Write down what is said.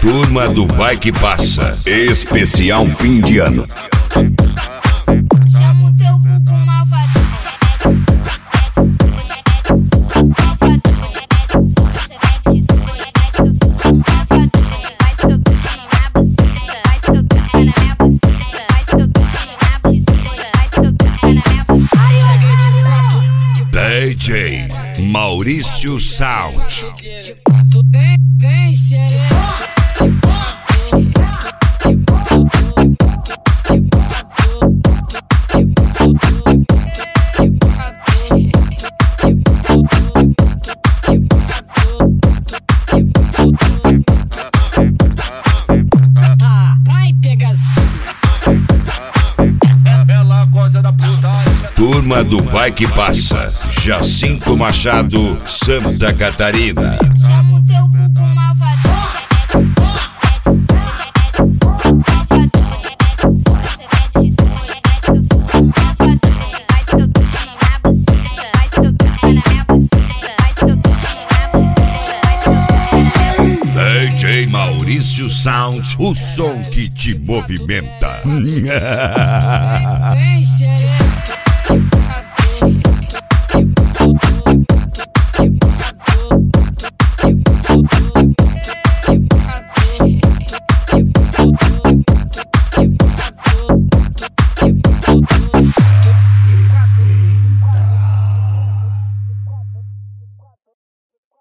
Turma do Vai Que Passa, especial fim de ano. Chama o teu vulgo malvadão. DJ Maurício Sound. Turma do Vai Que Passa, Jacinto Machado, Santa Catarina. Chama o teu vulgo malvadão. DJ Maurício Sound, o som que te movimenta.